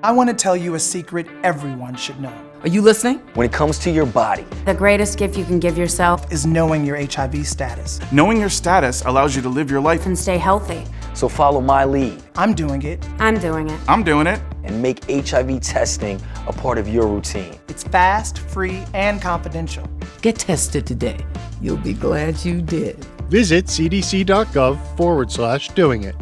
I want to tell you a secret everyone should know. Are you listening? When it comes to your body, the greatest gift you can give yourself is knowing your HIV status. Knowing your status allows you to live your life and stay healthy. So follow my lead. I'm doing it. I'm doing it. I'm doing it. And make HIV testing a part of your routine. It's fast, free, and confidential. Get tested today. You'll be glad you did. Visit cdc.gov/doing it.